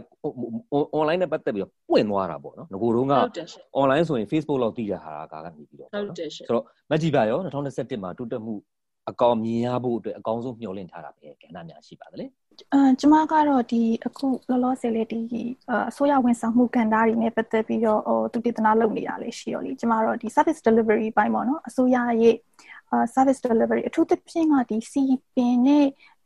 online နဲ့ပတ်သက်ပြီးတော့ပွင့်သွားတာပေါ့နော်ငကိုတုန်းက online ဆိုရင် Facebook လောက်တည်ရတာကနေပြီးတော့ဟုတ်တယ်ဆိုတော့မကြည့်ပါရော2021မှာတိုးတက်မှုအကောင်မြင်ရဖို့အတွက်အကောင်းဆုံးမျှော်လင့်ထားတာပဲကဏ္ဍများရှိပါသလဲကျမကတော့ဒီအခုလောလောဆယ်လေးဒီအစိုးရဝန်ဆောင်မှုကဏ္ဍတွေနဲ့ပတ်သက်ပြီးတော့သူတည်တနာလုပ်နေတာလေးရှိရောလေကျမတော့ဒီ service delivery ပိုင်းပေါ့နော်အစိုးရရဲ့service delivery အထူးသဖြင့်ကဒီ CPN နဲ့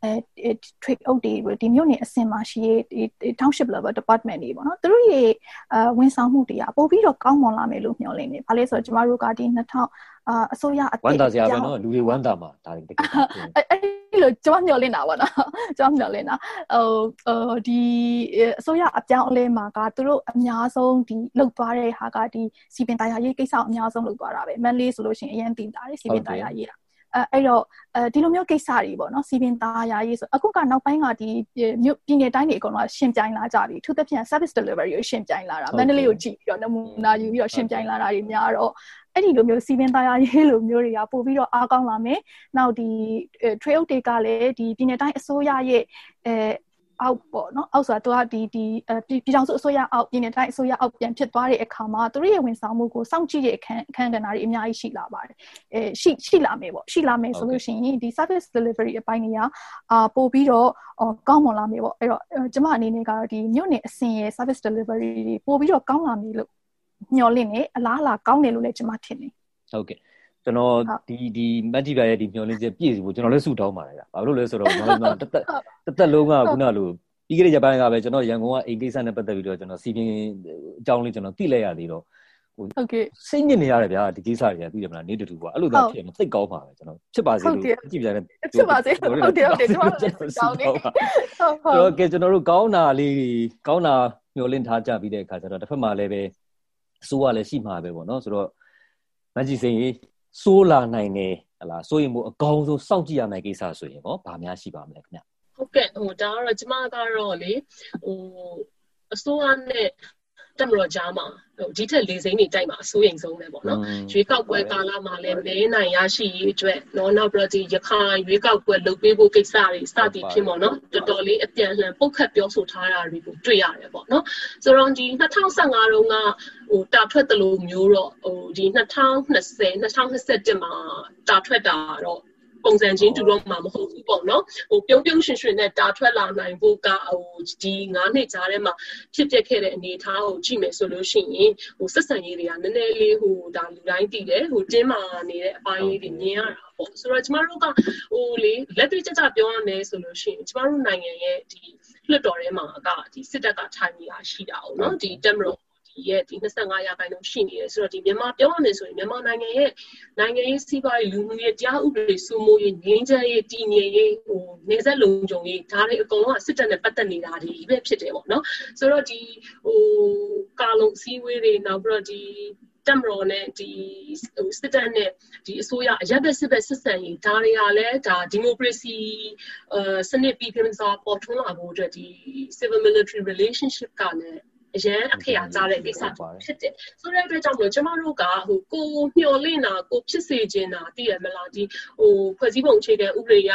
trade အုပ်တွေဒီမျိုးနဲ့အစင်မှာရှိရဲ့ township level department တွေပေါ့နော်သူတို့ရဲ့ဝန်ဆောင်မှုတွေကပို့ပြီးတော့ကောင်းမွန်လာမယ်လို့မျှော်လင့်နေ။ဘာလဲဆိုတော့ကျမတို့ကဒီ2000အစိုးရအသစ်ဝမ်းသာစရာပဲနော်လူတွေဝမ်းသာမှာဒါတကယ်အဲ့လိုကျမမျှော်လင့်တာပေါ့နော်ကျမမျှော်လင့်တာဒီအစိုးရအပြောင်းအလဲမှာကသူတို့အများဆုံးဒီလှုပ်သွားတဲ့ဟာကဒီစီပင်တရားရေးကိစ္စအများဆုံးလှုပ်သွားတာပဲမန်လေးဆိုလို့ရှိရင်အရင်တင်တာလေစီပင်တရားရေးအဲ့တော့ဒီလိုမျိုးကိစ္စတွေပေါ့နော်စီပင်သားရာရေးဆိုအခုကနောက်ပိုင်းကဒီမြို့ပြည်နယ်တိုင်းတွေအကုန်လုံးရှင်းပြိုင်လာကြပြီသူတစ်ပြန် service delivery ကိုရှင်းပြိုင်လာတာမန္တလေးကိုကြည့်ပြီးတော့နမူနာယူပြီးတော့ရှင်းပြိုင်လာတာတွေများတော့အဲ့ဒီလိုမျိုးစီပင်သားရာရေးလိုမျိုးတွေကပို့ပြီးတော့အားကောင်းလာမယ်နောက်ဒီ trade တွေကလည်းဒီပြည်နယ်တိုင်းအစိုးရရဲ့အောက်ပေါ့နော်အောက်ဆိုတာသူကဒီပြည်ထောင်စုအစိုးရအောက်ပြည်နယ်တိုင်းအစိုးရအောက်ပြန်ဖြစ်သွားတဲ့အခါမှာသူတို့ရဲ့ဝန်ဆောင်မှုကိုစောင့်ကြည့်တဲ့အခန်းကဏ္ဍတွေအများကြီးရှိလာပါတယ်ရှိလာမယ်ပေါ့ရှိလာမယ်ဆိုလို့ရှိရင်ဒီ service delivery အပိုင်းတွေကပို့ပြီးတော့ကောင်းမွန်လာမယ်ပေါ့အဲ့တော့ကျမအနေနဲ့ကတော့ဒီမြို့နယ်အဆင့်ရဲ့ service delivery တွေပို့ပြီးတော့ကောင်းလာမယ်လို့မျှော်လင့်နေအလားအလာကောင်းတယ်လို့လည်းကျမထင်နေဟုတ်ကဲ့ကျွန်တော်ဒီမက်ဂျီပါရဲ့ဒီမျှော်လင့်ချက်ပြည့်စုံဖို့ကျွန်တော်လည်းဆုတောင်းပါတယ်ဗျ။ဘာလို့လဲဆိုတော့ကျွန်တော်တက်လုံးကခုနလိုပြီးခဲ့တဲ့ရက်ပိုင်းကပဲကျွန်တော်ရန်ကုန်ကအိမ်ကိစ္စနဲ့ပတ်သက်ပြီးတော့ကျွန်တော်စီပင်အကြောင်းလေးကျွန်တော်သိလိုက်ရသေးတော့ဟုတ်ကဲ့စိတ်ညစ်နေရတယ်ဗျာဒီကိစ္စတွေကသိတယ်မလားနေတူကွာအဲ့လိုတော့ဖြစ်နေသိကောင်းပါပဲကျွန်တော်ဖြစ်ပါစေလို့ကြည့်ပြတယ်ဖြစ်ပါစေဟုတ်တယ်ကျွန်တော်တောင်းနေဟုတ်ကဲ့ကျွန်တော်တို့ကောင်းတာမျှော်လင့်ထားကြပြီးတဲ့အခါကျတော့တစ်ဖက်မှာလည်းပဲအစိုးရလည်းရှိမှာပဲပေါ့နော်ဆိုတော့မက်ဂျီစိန်စိုးလာနိုင်တယ်ဟလားစိုးရင်မို့အကောင်းဆုံးစောင့်ကြည့်ရမယ့်ကိစ္စဆိုရင်ဗာများရှိပါမလဲခင်ဗျဟုတ်ကဲ့ဒါကတော့ကျမကတော့လေအစိုးရနဲ့တမတော်ကြားမှာဒီထက်လေးစိမ်းတွေတိုက်မှာအစိုးရင်ဆုံးပဲပေါ့နော်ရွေးကောက်ပွဲကာလမှာလည်းမဲနိုင်ရရှိရေးအတွက်နောက်ပြီးတော့ဒီရခိုင်ရွေးကောက်ပွဲလုပ်ပေးဖို့ကိစ္စတွေစသည်ဖြစ်ပေါ့နော်တော်တော်လေးအပြန်အလှန်ပုတ်ခတ်ပြောဆိုထားတာတွေကိုတွေ့ရတယ်ပေါ့နော်ဆိုတော့ဒီ2015တုန်းကတာထွက်တယ်လို့မျိုးတော့ဒီ2020 2021မှာတာထွက်တာတော့ပုံစံချင်းတူတော့မှမဟုတ်ဘူးပေါ့နော်ပြုံးရွှင်ရွှင်နဲ့တာထွက်လာနိုင်ဖို့ကဒီ9နှစ်ကြားထဲမှာဖြစ်ပျက်ခဲ့တဲ့အနေအထားကိုကြည့်မယ်ဆိုလို့ရှိရင်ဆက်ဆံရေးတွေကနည်းနည်းလေးဒါလူတိုင်းတည်တယ်တင်းမာနေတဲ့အပိုင်းလေးတွေမြင်ရတာပေါ့ဆိုတော့ကျမတို့ကလေလက်တွေ့ကျကျပြောရမယ်ဆိုလို့ရှိရင်ကျမတို့နိုင်ငံရဲ့ဒီလွှတ်တော်ထဲမှာကဒီစစ်တပ်ကထိုင်နေတာရှိတာပေါ့နော်ဒီတက်မလို့ရဲ့ဒီ25%ရှိနေတယ်ဆိုတော့ဒီမြန်မာပြောရမယ်ဆိုရင်မြန်မာနိုင်ငံရေးစီးပွားရေးလူမှုရေးတရားဥပဒေစိုးမိုးရေးငြိမ်းချမ်းရေးတည်ငြိမ်ရေးနေဆက်လုံခြုံရေးဒါတွေအကုန်လုံးကစစ်တပ်နဲ့ပတ်သက်နေတာတွေပဲဖြစ်တယ်ပေါ့နော်ဆိုတော့ဒီကာလုံစည်းဝေးတွေနောက်ပြီးတော့ဒီတက်မတော်နဲ့ဒီစစ်တပ်နဲ့ဒီအစိုးရအရပ်ဘက်စစ်ဘက်ဆက်ဆံရေးဒါတွေကလည်းဒါဒီမိုကရေစီစနစ်ပြီးပြင်းစွာပေါ်ထွန်းလာဖို့အတွက်ဒီ civil military relationship ကလည်းအရင်အခရာကြားတဲ့ကိစ္စဖြစ်တယ်ဆိုတဲ့အတွက်ကြောင့်ကျမတို့ကကိုမျှော်လင့်တာကိုဖြစ်စေချင်တာသိရမလားဒီဖွဲ့စည်းပုံအခြေခံဥပဒေရ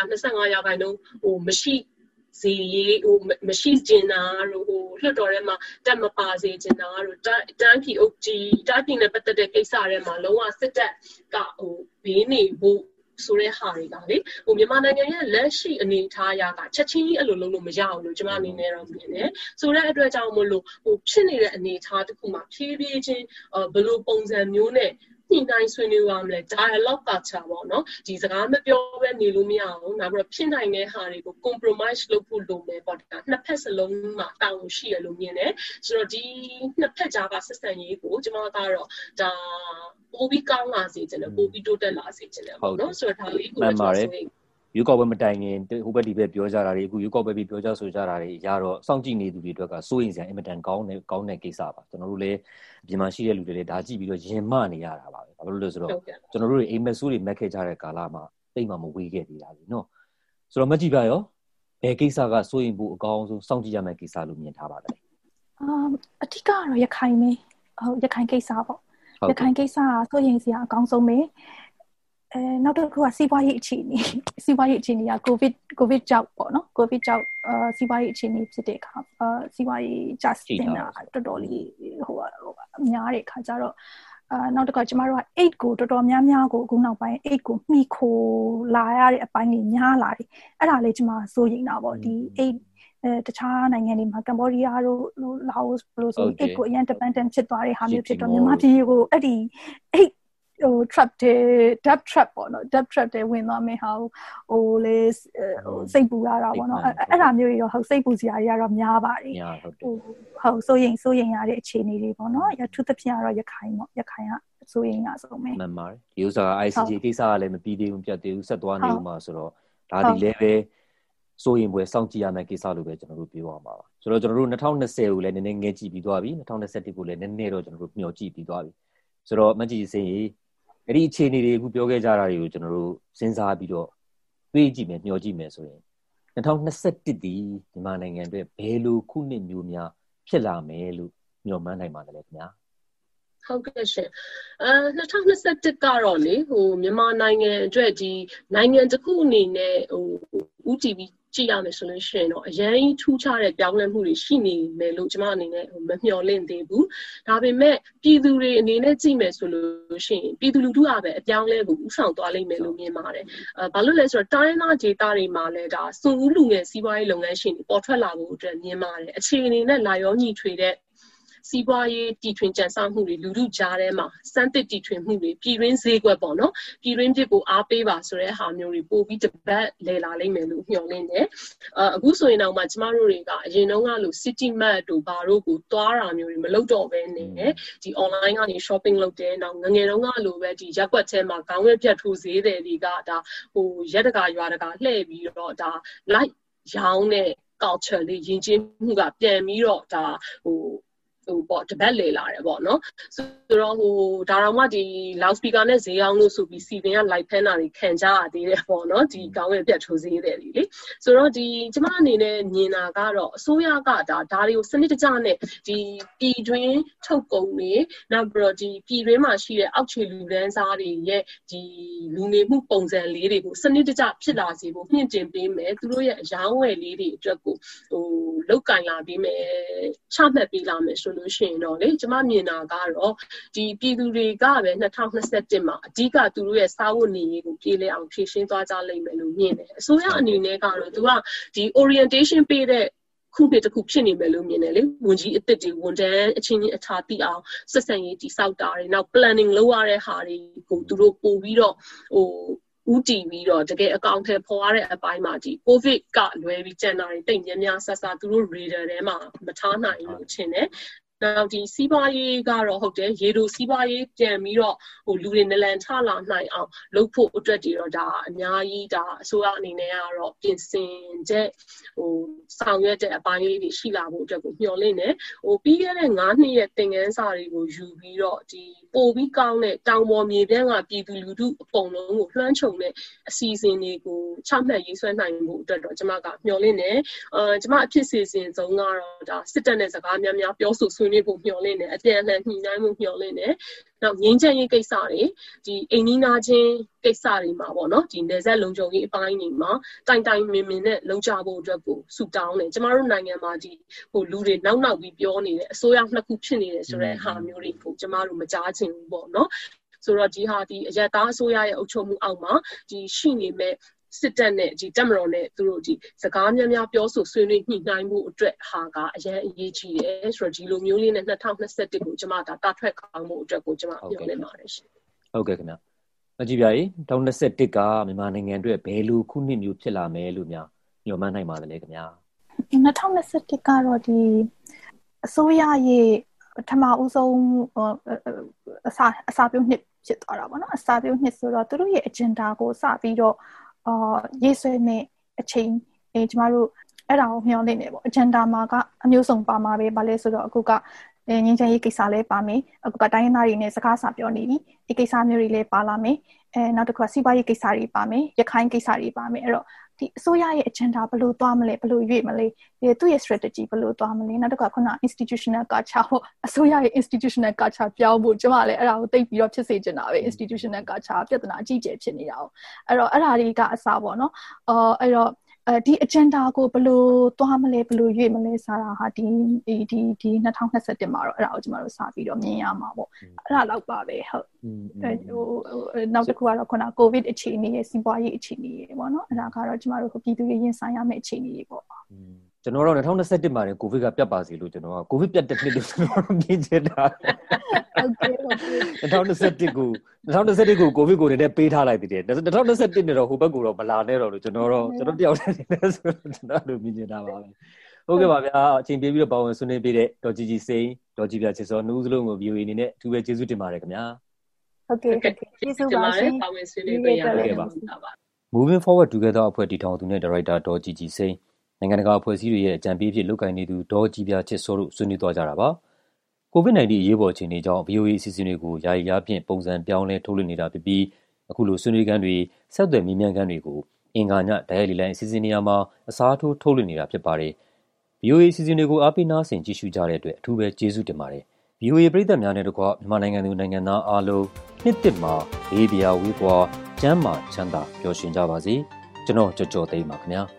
25%မရှိစီရေးမရှိကျင်တာတို့လွှတ်တော်ထဲမှာတက်မပါစေချင်တာတို့တိုင်းပြည်အုပ်ကြီးတိုင်းပြည်နဲ့ပတ်သက်တဲ့ကိစ္စတွေမှာလုံးဝစစ်တပ်ကဘေးနေဖို့ဆိုတဲ့ဟာတွေကလေမြန်မာနိုင်ငံရဲ့လက်ရှိအနေအထားအရကချက်ချင်းကြီးအဲ့လိုလုပ်လို့မရဘူးလို့ကျွန်မအနေနဲ့တော့မြင်တယ်ဆိုတဲ့အတွက်ကြောင့်မလို့ဖြစ်နေတဲ့အနေအထားတစ်ခုမှာဖြည်းဖြည်းချင်းဘယ်လိုပုံစံမျိုးနဲ့ညှိနှိုင်းဆွေးနွေးရမလဲ dialogue ကချာပေါ့နော်ဒီစကားမပြောဘဲနေလို့မရအောင်နောက်ပြီးတော့ဖြစ်နိုင်တဲ့ဟာတွေကို compromise လုပ်ဖို့လိုမယ်ပေါ့ဒါနှစ်ဖက်စလုံးမှာတာဝန်ရှိရလို့မြင်တယ်ဆိုတော့ဒီနှစ်ဖက်ကြားကဆက်ဆံရေးကိုကျွန်မကတော့ဒါပိုပြီးကောင်းလာစေချင်တယ်ပိုပြီးတိုးတက်လာစေချင်တယ်ပေါ့နော်ဆိုတော့ဒါလေးကိုကျွန်တော်ဆိုရင်ရွေးကောက်ပွဲမတိုင်ခင်ဟိုဘက်ဒီဘက်ပြောကြတာတွေအခုရွေးကောက်ပွဲပြီးပြောကြဆိုကြတာတွေရတော့စောင့်ကြည့်နေသူတွေအတွက်ကစိုးရိမ်စရာအင်မတန်ကောင်းတဲ့ကိစ္စပါကျွန်တော်တို့လည်းအပြင်မှာရှိတဲ့လူတွေလည်းဒါကြည့်ပြီးတော့ရင်မနေရတာပါပဲဘာလို့လဲဆိုတော့ကျွန်တော်တို့တွေအိမ်မက်ဆိုးတွေမက်ခဲ့ကြတဲ့ကာလမှာတိတ်မှမဝေးခဲ့သေးတာလीနော်ဆိုတော့မကြည့်ပါရောဘယ်ကိစ္စကစိုးရိမ်ဖို့အကောင်းဆုံးစောင့်ကြည့်ရမယ့်ကိစ္စလို့မြင်ထားပါတယ်အထက်ကတော့ရခိုင်ပဲရခိုင်ကိစ္စပေါ့ရခိုင်ကိစ္စကစိုးရိမ်စရာအကောင်းဆုံးပဲနောက်တစ်ခုကစီးပွားရေးအခြေအနေကကိုဗစ်ကြောင့်ပေါ့နော်ကိုဗစ်ကြောင့်စီးပွားရေးအခြေအနေဖြစ်တဲ့အခါစီးပွားရေးကျဆင်းတာတော်တော်လေးအများတဲ့အခါကျတော့နောက်တစ်ခါကျမတို့က8ကိုတော်တော်များများကိုအခုနောက်ပိုင်း8ကိုမှီခိုလာရတဲ့အပိုင်းကြီးများလာတယ်အဲ့ဒါလေးကျမစိုးရိမ်တာပေါ့ဒီ8တခြားနိုင်ငံတွေမှာကမ္ဘောဒီးယားတို့လာအိုဘယ်လိုဆို8ကိုအရင် dependent ဖြစ်သွားတဲ့ဟာမျိုးဖြစ်တော့မြန်မာပြည်ကိုအဲ့ဒီ trap တဲ့ debt trap ပေါ့နော် debt trap တဲ့ဝင်သွားမယ်ဟာလေစိတ်ပူရတာပေါ့နော်အဲ့ဒါမျိုးတွေတော့စိတ်ပူစရာတွေကတော့များပါတယ်ဟုတ်စိုးရင်ရတဲ့အခြေအနေတွေပေါ့နော်ရထူးသဖြင့်ကတော့ရခိုင်ပေါ့ရခိုင်ကစိုးရင်ရဆုံးပဲမှန်ပါတယ်ဒီဥစ္စာ ICJ ကိစ္စကလည်းမပြီးသေးဘူးပြတ်သေးဘူးဆက်သွားနေဦးမှာဆိုတော့ဒါဒီလည်းပဲစိုးရင်ပွဲစောင့်ကြည့်ရမယ့်ကိစ္စလို့ပဲကျွန်တော်တို့ပြောရမှာပါဆိုတော့ကျွန်တော်တို့2020ကိုလည်းနည်းနည်းငဲကြည့်ပြီးသွားပြီ2021ကိုလည်းနည်းနည်းတော့ကျွန်တော်တို့မျှော်ကြည့်ပြီးသွားပြီဆိုတော့မကြည့်စေရင်အဲ့ဒီအခြေအနေတွေအခုပြောခဲ့ကြတာတွေကိုကျွန်တော်တို့စဉ်းစားပြီးတော့တွေးကြည့်မယ်မျှော်ကြည့်မယ်ဆိုရင်2021ဒီမြန်မာနိုင်ငံအတွက်ဘယ်လိုခုနှစ်မျိုးများဖြစ်လာမယ်လို့မျှော်မှန်းနိုင်ပါသလဲခင်ဗျာဟုတ်ကဲ့ရှင်2021ကတော့လေမြန်မာနိုင်ငံအတွက်ဒီနိုင်ငံတစ်ခုအနေနဲ့UTV ကြည့်ရမယ်ဆိုလို့ရှိရင်တော့အရင်ထူးခြားတဲ့ပြောင်းလဲမှုတွေရှိနေမယ်လို့ကျွန်မအနေနဲ့မမျှော်လင့်သေးဘူးဒါပေမဲ့ပြည်သူတွေအနေနဲ့ကြည့်မယ်ဆိုလို့ရှိရင်ပြည်သူလူထုကပဲအပြောင်းလဲကိုဥဆောင်သွားလိမ့်မယ်လို့မြင်ပါတယ်ဘာလို့လဲဆိုတော့တိုင်းနာဒေသတွေမှာလည်းဒါစွန့်ဦးလူငယ်စီးပွားရေးလုပ်ငန်းရှင်တွေပေါ်ထွက်လာဖို့အတွက်မြင်ပါတယ်အခြေအနေနဲ့လာရောညီထွေတဲ့စီးပွားရေးတည်ထွင်ကြံစမှုတွေလူထုကြားထဲမှာစမ်းသစ်တည်ထွင်မှုတွေပြည်တွင်းဈေးကွက်ပေါ့နော်ပြည်တွင်းဖြစ်ကိုအားပေးပါဆိုတဲ့ဟာမျိုးတွေပို့ပြီးတပတ်လဲလာလိမ့်မယ်လို့မျှော်လင့်တယ်အခုဆိုရင်တော့မှကျမတို့တွေကအရင်တုန်းကလို city mart တို့ဘာတို့ကိုသွားတာမျိုးတွေမလုပ်တော့ဘဲနေဒီ online ကနေ shopping လုပ်တယ်နောက်ငငယ်တုန်းကလိုပဲဒီရက်ကွက်ထဲမှာခေါင်းဝဲပြတ်ထိုးဈေးတယ်တွေကဒါရက်တကာရွာတကာလှည့်ပြီးတော့ဒါ light ရောင်းတဲ့ culture လေးယဉ်ကျေးမှုကပြန်ပြီးတော့ဒါပေါ့တပတ်လေလာတယ်ပေါ့နော်ဆိုတော့ဒါတော့မှဒီ loudspeaker နဲ့ဈေးအောင်လို့ဆိုပြီးစီပင်က live ဖမ်းတာတွေခံကြရသေးတယ်ပေါ့နော်ဒီကောင်းရဲ့ပြတ်ထိုးဈေးတယ်လေဆိုတော့ဒီကျမအနေနဲ့မြင်တာကတော့အစိုးရကဒါတွေကိုစနစ်တကျနဲ့ဒီပြည်တွင်းထုတ်ကုန်တွေနောက်ပြီးတော့ဒီပြည်တွင်းမှာရှိတဲ့အောက်ခြေလူတန်းစားတွေရဲ့ဒီလူနေမှုပုံစံလေးတွေကိုစနစ်တကျဖြစ်လာစေဖို့မြင့်တင်ပေးမယ်သူတို့ရဲ့အယောင်းဝယ်လေးတွေအတွက်ကိုလောက်ကင်လာပေးမယ်ချမှတ်ပေးလာမယ်ဆိုလို့ရှိရင်တော့လေကျမမြင်တာကတော့ဒီပြည်သူတွေကပဲ2021မှာအဓိကသူတို့ရဲ့စားဝတ်နေရေးကိုပြည်လဲအောင်ဖြည့်ရှင်းသွားကြလိမ့်မယ်လို့မြင်တယ်အစိုးရအနေနဲ့ကတော့သူကဒီ orientation ပေးတဲ့ခုနှစ်တစ်ခုဖြစ်နေမယ်လို့မြင်တယ်လေဝန်ကြီးအသစ်တွေဝန်ထမ်းအချင်းချင်းအထာတိအောင်ဆက်ဆံရေးတိစောက်တာတွေနောက် planning လုပ်ရတဲ့ဟာတွေကိုသူတို့ပို့ပြီးတော့ဦးတည်ပြီးတော့တကယ်အကောင့်ထဲပေါ်ရတဲ့အပိုင်းမှာဒီ covid ကလွဲပြီးကျန်တာတွေတိတ်များများဆဆသူတို့ radar ထဲမှာမထားနိုင်လို့ထင်တယ်နောက်ဒီစီးပွားရေးကတော့ဟုတ်တယ်ရေတိုစီးပွားရေးပြန်ပြီးတော့လူတွေနလန်ချလာနိုင်အောင်လုပ်ဖို့အတွက်တွေတော့ဒါအများကြီးဒါအစိုးရအနေနဲ့ကတော့ပြင်ဆင်တဲ့ဆောင်ရွက်တဲ့အပိုင်းလေးတွေရှိလာဖို့အတွက်ကိုမျှော်လင့်တယ်ပြီးခဲ့တဲ့9နှစ်ရဲ့သင်ခန်းစာတွေကိုယူပြီးတော့ဒီပို့ပြီးကောင်းတဲ့တောင်ပေါ်မြေပြန့်ကပြည်သူလူထုအကုန်လုံးကိုလွှမ်းခြုံတဲ့အစီအစဉ်တွေကိုချမှတ်ရေးဆွဲနိုင်ဖို့အတွက်တော့ကျွန်မကမျှော်လင့်တယ်ကျွန်မအဖြစ်စီစဉ်ဆုံးကတော့ဒါစစ်တပ်နဲ့စကားများများပြောဆိုဆွေးနွေးဖို့မျှော်လင့်တယ်အပြန်အလှန်ညှိနှိုင်းမှုမျှော်လင့်တယ်နောက်ငင်းချင်ရေးကိစ္စတွေဒီအိမ်နီးနားချင်းကိစ္စတွေမှာပေါ့နော်ဒီနယ်စပ်လုံခြုံရေးအပိုင်းတွေမှာတိုင်တိုင်မင်မင်နဲ့လုံခြဖို့အတွက်ကိုဆူတောင်းတယ်ကျမတို့နိုင်ငံမှာဒီလူတွေနောက်ပြီးပြောနေတယ်အစိုးရနှစ်ခုဖြစ်နေတယ်ဆိုတဲ့ဟာမျိုးတွေကိုကျမတို့မကြားချင်ဘူးပေါ့နော်ဆိုတော့ဒီဟာဒီအရတားအစိုးရရဲ့အုပ်ချုပ်မှုအောက်မှာဒီရှိနေမဲ့စစ်တပ်နဲ့ဒီတပ်မတော်နဲ့သူတို့ဒီစကားများများပြောဆိုဆွေးနွေးညှိနှိုင်းမှုအတွက်ဟာကအရင်အရေးကြီးတယ်ဆိုတော့ဒီလိုမျိုးလေးနဲ့2021ကိုကျွန်မဒါတာထွက်ကောင်းမှုအတွက်ကိုကျွန်မပြောနေပါတယ်ရှင်ဟုတ်ကဲ့ခင်ဗျမကြည့်ပြရေ2021ကမြန်မာနိုင်ငံအတွက်ဘယ်လိုခုနှစ်မျိုးဖြစ်လာမယ်လို့များညွှန်မှန်းနိုင်ပါသလဲခင်ဗျာ 2021ကတော့ဒီအစိုးရရဲ့ပထမဦးဆုံးအစာပြုနှစ်ဖြစ်သွားတာပေါ့နော်အစာပြုနှစ်ဆိုတော့သူတို့ရဲ့ agenda ကိုစပြီးတော့ရေးဆွဲနေအချိန်ကျမတို့အဲ့ဒါကိုမျှော်လင့်နေပေါ့ agenda မှာကအမျိုးစုံပါမှာပဲဗာလဲဆိုတော့အခုကငင်းချင်ရေးကိစ္စလည်းပါမယ်အခုကတိုင်းရင်းသားတွေနဲ့စကားစာပြောနေပြီဒီကိစ္စမျိုးတွေလည်းပါလာမယ်နောက်တစ်ခုကစီးပွားရေးကိစ္စတွေပါမယ်ရခိုင်ကိစ္စတွေပါမယ်အဲ့တော့ဒီအစိုးရရဲ့ agenda ဘယ်လိုသွားမလဲဘယ်လိုရွေ့မလဲသူ့ရဲ့ strategy ဘယ်လိုသွားမလဲနောက်တစ်ခါခုန institutional culture ပေါ့အစိုးရရဲ့ institutional culture ပြောင်းဖို့ကျွန်မလည်းအဲ့ဒါကိုသိပြီးတော့ဖြစ်စေချင်တာပဲ institutional culture ပြဿနာအကြီးကျယ်ဖြစ်နေတာ哦အဲ့တော့အဲ့ဒါတွေကအစားပေါ့နော်အဲ့တော့ဒီ agenda ကိုဘယ်လိုသွားမလဲဘယ်လိုရွေ့မလဲဆိုတာဟာဒီ2021မှာတော့အဲ့ဒါကိုကျွန်တော်တို့စပြီးတော့မြင်ရမှာပေါ့အဲ့ဒါတော့ပါပဲဟုတ်နောက်တစ်ခုကတော့ခုန covid အခြေအနေရဲ့စီးပွားရေးအခြေအနေရဲ့ပေါ့နော်အဲ့ဒါကတော့ကျွန်တော်တို့ပြည်သူတွေရင်ဆိုင်ရမယ့်အခြေအနေတွေပေါ့ကျွန်တော်တော့2021မှာကိုဗစ်ကပြတ်ပါစေလို့ကျွန်တော်ကကိုဗစ်ပြတ်တဲ့နှစ်လို့ကျွန်တော်မြင်ချင်တာဟုတ်ကဲ့ 2021ကိုကိုဗစ်ကိုလည်းပေးထားလိုက်တယ်2021နဲ့တော့ဟိုဘက်ကိုတော့မလာနဲ့တော့လို့ကျွန်တော်တယောက်တည်းနေလဲဆိုတော့ကျွန်တော်တို့မြင်နေတာပါပဲဟုတ်ကဲ့ပါဗျာအချိန်ပေးပြီးတော့ပါဝင်ဆွေးနွေးပေးတဲ့ဒေါ်ကြီးစိန်ဒေါ်ကြီးပြချစ်စောနှုတ်စလုံးကို VOA အနေနဲ့အထူးပဲကျေးဇူးတင်ပါတယ်ခင်ဗျာဟုတ်ကဲ့ကျေးဇူးပါရှင်ပါဝင်ဆွေးနွေးပေးရတဲ့ပါ Moving Forward Together အဖွဲ့တည်ထောင်သူနဲ့ဒါရိုက်တာဒေါ်ကြီးစိန်နိုင်ငံတကာအဖွဲ့အစည်းတွေရဲ့အကြံပေးဖြစ်လုပ်ကိုင်နေသူဒေါ်ကြီးပြချစ်စောတို့ဆွေးနွေးသွားကြတာပါ COVID-19 အရေးပေါ်အခြေအနေကြောင့် VOA အစီအစဉ်တွေကိုယာယီအားဖြင့်ပုံစံပြောင်းလဲထုတ်လွှင့်နေတာဖြစ်ပြီးအခုလိုဆွေးနွေးခန်းတွေဆက်သွယ်မေးမြန်းခန်းတွေကိုအင်္ဂါညဒိုင်ယာလီလိုင်းအစီအစဉ်နေရာမှာအစားထိုးထုတ်လွှင့်နေတာဖြစ်ပါတယ် VOA အစီအစဉ်တွေကိုအားပေးနားဆင်ကြည့်ရှုကြတဲ့အတွက်အထူးပဲကျေးဇူးတင်ပါတယ် VOA ပရိသတ်များနဲ့တကွမြန်မာနိုင်ငံသူနိုင်ငံသားအားလုံးနှစ်သစ်မှာဘေးပြာဝေးကွာကျန်းမာချမ်းသာပျော်ရွှင်ကြပါစေကျွန်တော်ကြော်သိမ်းပါခင်ဗျာ